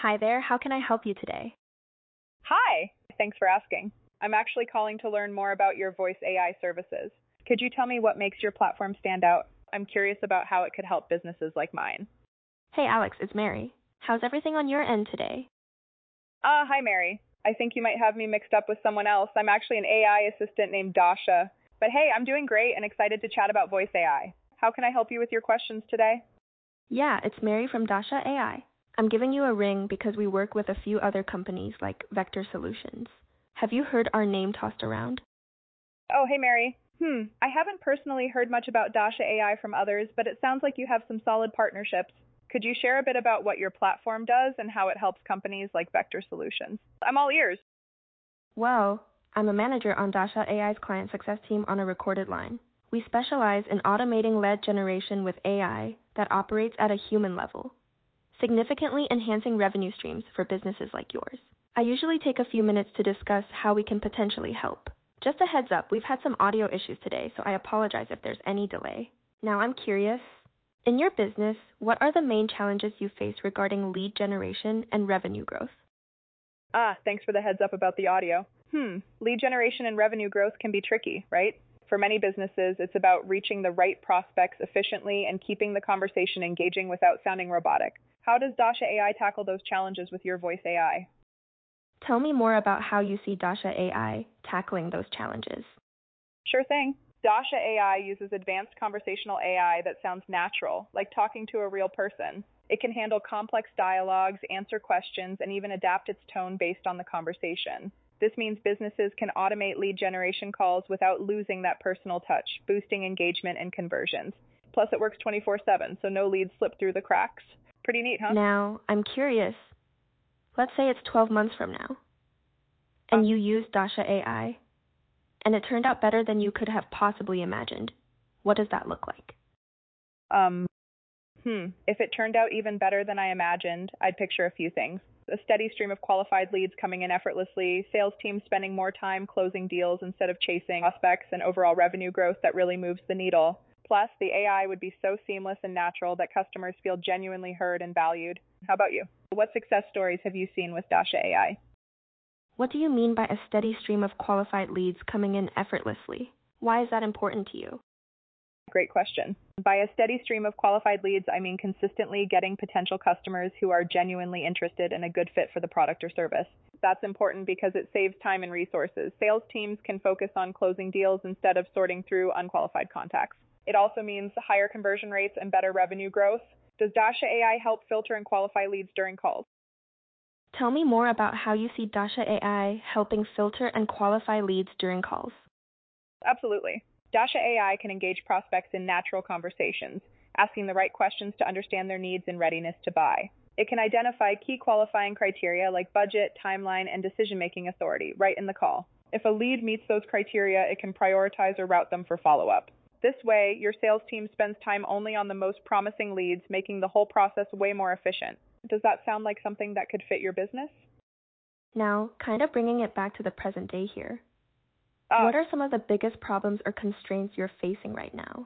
Hi there, how can I help you today? Hi, thanks for asking. I'm actually calling to learn more about your voice AI services. Could you tell me what makes your platform stand out? I'm curious about how it could help businesses like mine. Hey Alex, it's Mary. How's everything on your end today? Hi Mary. I think you might have me mixed up with someone else. I'm actually an AI assistant named Dasha. But hey, I'm doing great and excited to chat about voice AI. How can I help you with your questions today? Yeah, it's Mary from Dasha AI. I'm giving you a ring because we work with a few other companies like Vector Solutions. Have you heard our name tossed around? Oh, hey Mary. I haven't personally heard much about Dasha AI from others, but it sounds like you have some solid partnerships. Could you share a bit about what your platform does and how it helps companies like Vector Solutions? I'm all ears. Well, I'm a manager on Dasha AI's client success team on a recorded line. We specialize in automating lead generation with AI that operates at a human level, significantly enhancing revenue streams for businesses like yours. I usually take a few minutes to discuss how we can potentially help. Just a heads up, we've had some audio issues today, so I apologize if there's any delay. Now I'm curious, in your business, what are the main challenges you face regarding lead generation and revenue growth? Thanks for the heads up about the audio. Lead generation and revenue growth can be tricky, right? For many businesses, it's about reaching the right prospects efficiently and keeping the conversation engaging without sounding robotic. How does Dasha AI tackle those challenges with your voice AI? Tell me more about how you see Dasha AI tackling those challenges. Sure thing. Dasha AI uses advanced conversational AI that sounds natural, like talking to a real person. It can handle complex dialogues, answer questions, and even adapt its tone based on the conversation. This means businesses can automate lead generation calls without losing that personal touch, boosting engagement and conversions. Plus, it works 24/7, so no leads slip through the cracks. Pretty neat, huh? Now, I'm curious. Let's say it's 12 months from now, and you use Dasha AI, and it turned out better than you could have possibly imagined. What does that look like? Um, If it turned out even better than I imagined, I'd picture a few things. A steady stream of qualified leads coming in effortlessly, sales teams spending more time closing deals instead of chasing prospects, and overall revenue growth that really moves the needle. Plus, the AI would be so seamless and natural that customers feel genuinely heard and valued. How about you? What success stories have you seen with Dasha AI? What do you mean by a steady stream of qualified leads coming in effortlessly? Why is that important to you? Great question. By a steady stream of qualified leads, I mean consistently getting potential customers who are genuinely interested and a good fit for the product or service. That's important because it saves time and resources. Sales teams can focus on closing deals instead of sorting through unqualified contacts. It also means higher conversion rates and better revenue growth. Does Dasha AI help filter and qualify leads during calls? Tell me more about how you see Dasha AI helping filter and qualify leads during calls. Absolutely. Dasha AI can engage prospects in natural conversations, asking the right questions to understand their needs and readiness to buy. It can identify key qualifying criteria like budget, timeline, and decision-making authority right in the call. If a lead meets those criteria, it can prioritize or route them for follow-up. This way, your sales team spends time only on the most promising leads, making the whole process way more efficient. Does that sound like something that could fit your business? Now, kind of bringing it back to the present day here. What are some of the biggest problems or constraints you're facing right now?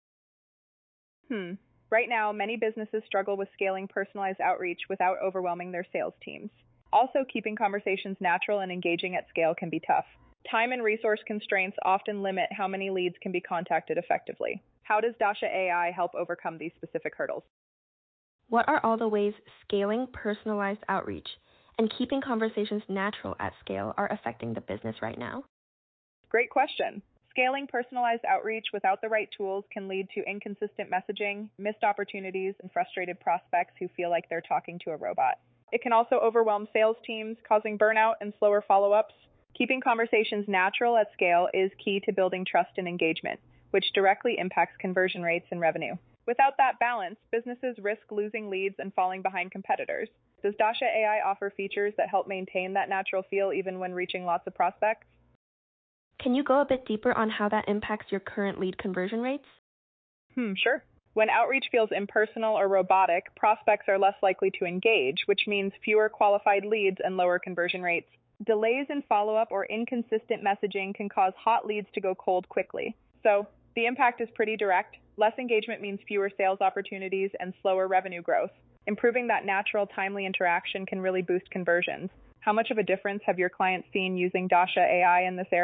Right now, many businesses struggle with scaling personalized outreach without overwhelming their sales teams. Also, keeping conversations natural and engaging at scale can be tough. Time and resource constraints often limit how many leads can be contacted effectively. How does Dasha AI help overcome these specific hurdles? What are all the ways scaling personalized outreach and keeping conversations natural at scale are affecting the business right now? Great question. Scaling personalized outreach without the right tools can lead to inconsistent messaging, missed opportunities, and frustrated prospects who feel like they're talking to a robot. It can also overwhelm sales teams, causing burnout and slower follow-ups. Keeping conversations natural at scale is key to building trust and engagement, which directly impacts conversion rates and revenue. Without that balance, businesses risk losing leads and falling behind competitors. Does Dasha AI offer features that help maintain that natural feel even when reaching lots of prospects? Can you go a bit deeper on how that impacts your current lead conversion rates? Sure. When outreach feels impersonal or robotic, prospects are less likely to engage, which means fewer qualified leads and lower conversion rates. Delays in follow-up or inconsistent messaging can cause hot leads to go cold quickly. So, the impact is pretty direct. Less engagement means fewer sales opportunities and slower revenue growth. Improving that natural, timely interaction can really boost conversions. How much of a difference have your clients seen using Dasha AI in this area?